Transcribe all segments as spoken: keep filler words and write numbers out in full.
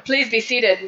Please be seated.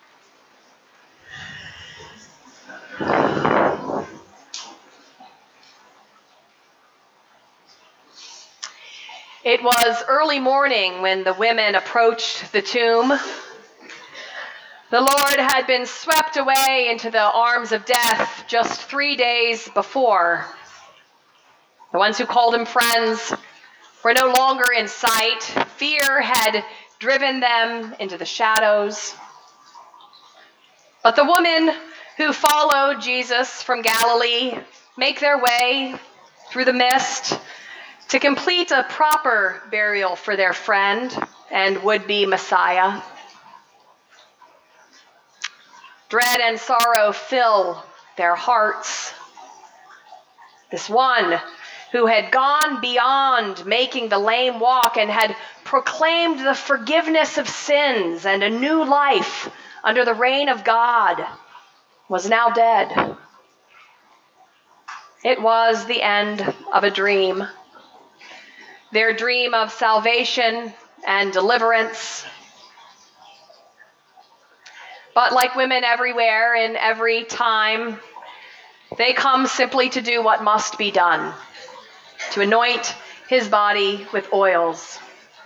It was early morning when the women approached the tomb. The Lord had been swept away into the arms of death just three days before. The ones who called him friends were no longer in sight. Fear had driven them into the shadows. But the women who followed Jesus from Galilee make their way through the mist to complete a proper burial for their friend and would-be Messiah. Dread and sorrow fill their hearts. This one who had gone beyond making the lame walk and had proclaimed the forgiveness of sins and a new life under the reign of God was now dead. It was the end of a dream. Their dream of salvation and deliverance. But like women everywhere in every time, they come simply to do what must be done, to anoint his body with oils.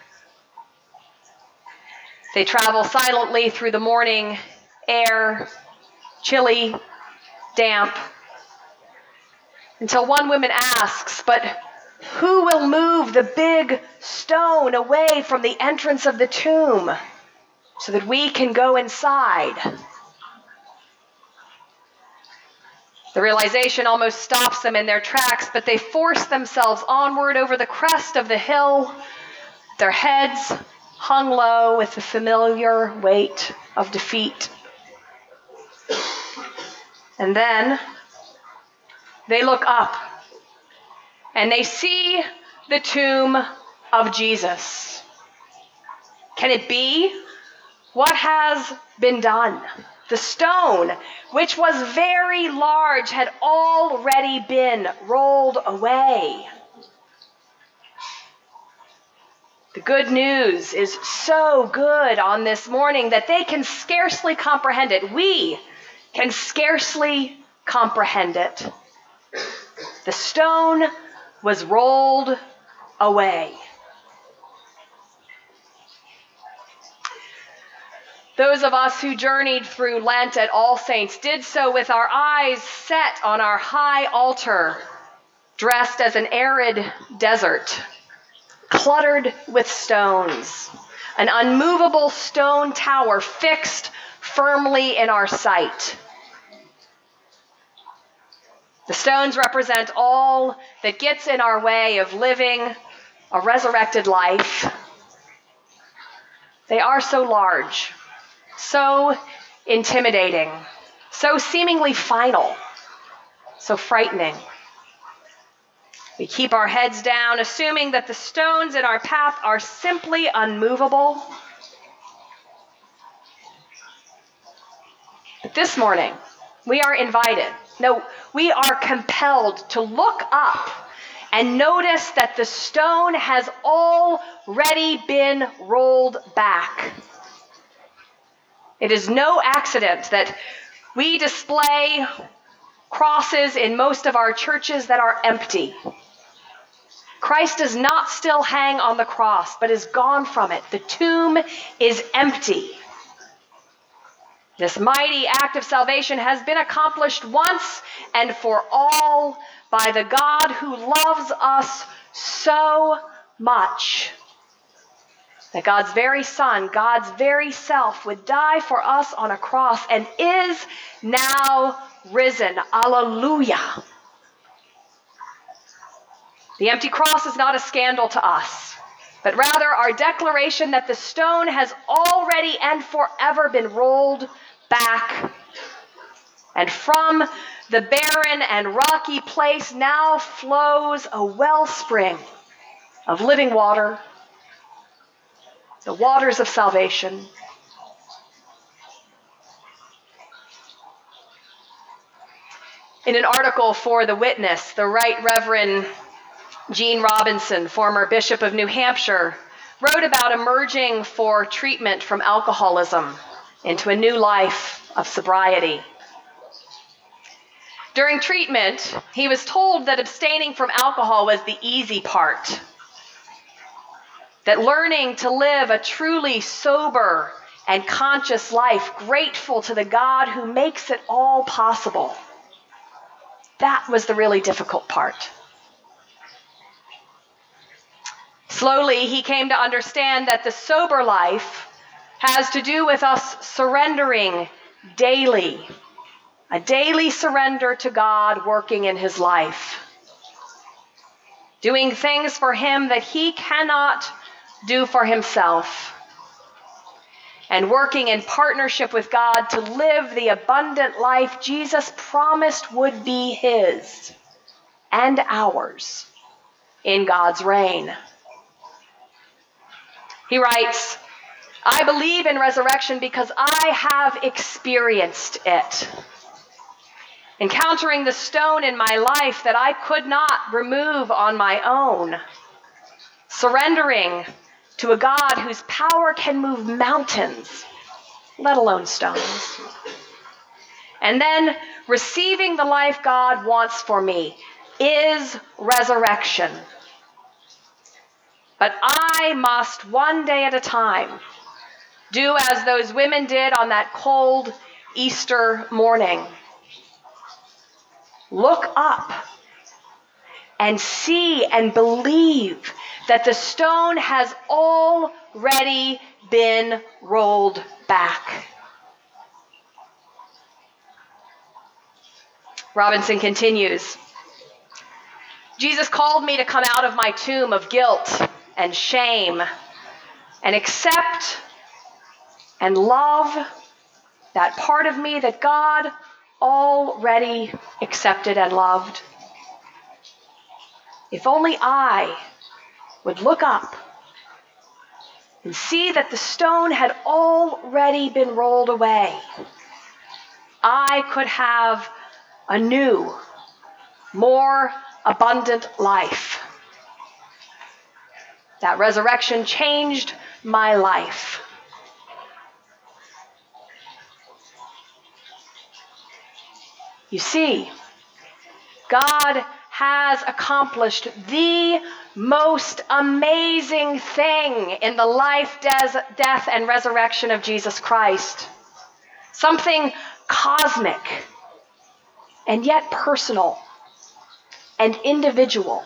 They travel silently through the morning air, chilly, damp, until one woman asks, "But who will move the big stone away from the entrance of the tomb so that we can go inside?" The realization almost stops them in their tracks, but they force themselves onward over the crest of the hill, their heads hung low with the familiar weight of defeat. And then they look up and they see the tomb of Jesus. Can it be? What has been done? The stone, which was very large, had already been rolled away. The good news is so good on this morning that they can scarcely comprehend it. We can scarcely comprehend it. The stone was rolled away. Those of us who journeyed through Lent at All Saints did so with our eyes set on our high altar, dressed as an arid desert, cluttered with stones, an unmovable stone tower fixed firmly in our sight. The stones represent all that gets in our way of living a resurrected life. They are so large, so intimidating, so seemingly final, so frightening. We keep our heads down, assuming that the stones in our path are simply unmovable. But this morning, we are invited, no, we are compelled to look up and notice that the stone has already been rolled back. It is no accident that we display crosses in most of our churches that are empty. Christ does not still hang on the cross, but is gone from it. The tomb is empty. This mighty act of salvation has been accomplished once and for all by the God who loves us so much that God's very Son, God's very self, would die for us on a cross and is now risen. Alleluia. The empty cross is not a scandal to us, but rather our declaration that the stone has already and forever been rolled back. And from the barren and rocky place now flows a wellspring of living water, the waters of salvation. In an article for The Witness, the Right Reverend Gene Robinson, former Bishop of New Hampshire, wrote about emerging for treatment from alcoholism into a new life of sobriety. During treatment, he was told that abstaining from alcohol was the easy part, that learning to live a truly sober and conscious life, grateful to the God who makes it all possible, that was the really difficult part. Slowly, he came to understand that the sober life has to do with us surrendering daily, a daily surrender to God working in his life, doing things for him that he cannot do for himself, and working in partnership with God to live the abundant life Jesus promised would be his and ours in God's reign. He writes, "I believe in resurrection because I have experienced it. Encountering the stone in my life that I could not remove on my own. Surrendering to a God whose power can move mountains, let alone stones. And then receiving the life God wants for me is resurrection. But I must, one day at a time, do as those women did on that cold Easter morning. Look up and see and believe that the stone has already been rolled back." Robinson continues, "Jesus called me to come out of my tomb of guilt and shame and accept and love that part of me that God already accepted and loved. If only I would look up and see that the stone had already been rolled away, I could have a new, more abundant life. That resurrection changed my life." You see, God has accomplished the most amazing thing in the life, des- death, and resurrection of Jesus Christ. Something cosmic and yet personal and individual.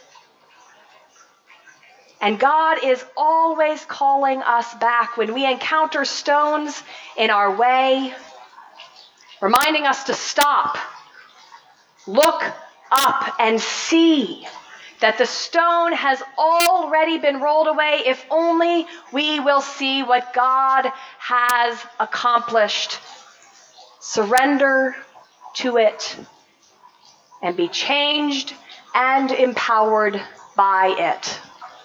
And God is always calling us back when we encounter stones in our way, reminding us to stop, look up, and see that the stone has already been rolled away if only we will see what God has accomplished. Surrender to it and be changed and empowered by it.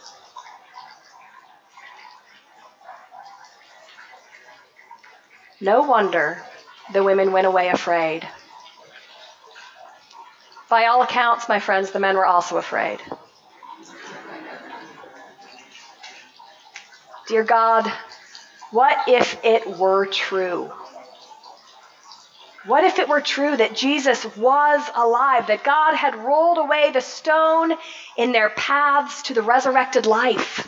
No wonder the women went away afraid. By all accounts, my friends, the men were also afraid. Dear God, what if it were true? What if it were true that Jesus was alive, that God had rolled away the stone in their paths to the resurrected life?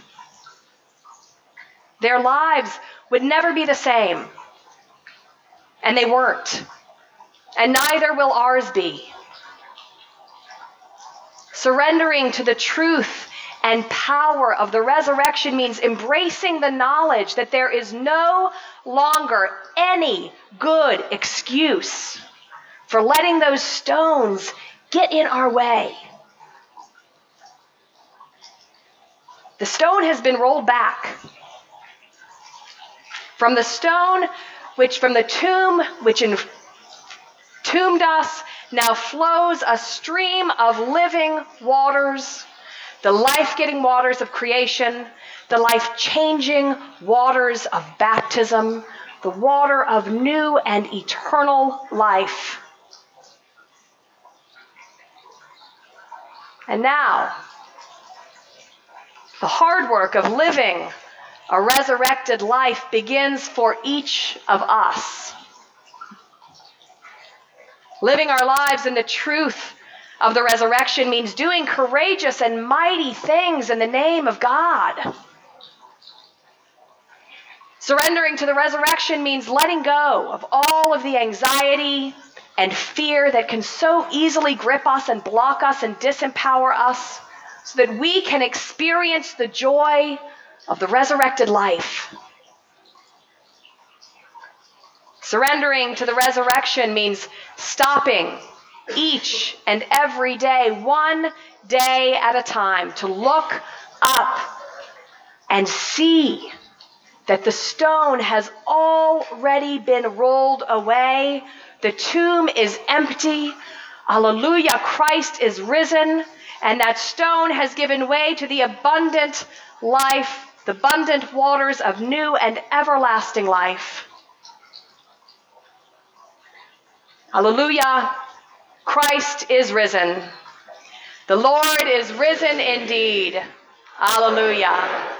Their lives would never be the same. And they weren't. And neither will ours be. Surrendering to the truth and power of the resurrection means embracing the knowledge that there is no longer any good excuse for letting those stones get in our way. The stone has been rolled back. From the stone, which from the tomb, which entombed us, now flows a stream of living waters, the life-giving waters of creation, the life-changing waters of baptism, the water of new and eternal life. And now, The hard work of living a resurrected life begins for each of us. Living our lives in the truth of the resurrection means doing courageous and mighty things in the name of God. Surrendering to the resurrection means letting go of all of the anxiety and fear that can so easily grip us and block us and disempower us, so that we can experience the joy of the resurrected life. Surrendering to the resurrection means stopping each and every day, one day at a time, to look up and see that the stone has already been rolled away. The tomb is empty. Alleluia, Christ is risen, and that stone has given way to the abundant life, the abundant waters of new and everlasting life. Alleluia, Christ is risen. The Lord is risen indeed. Alleluia.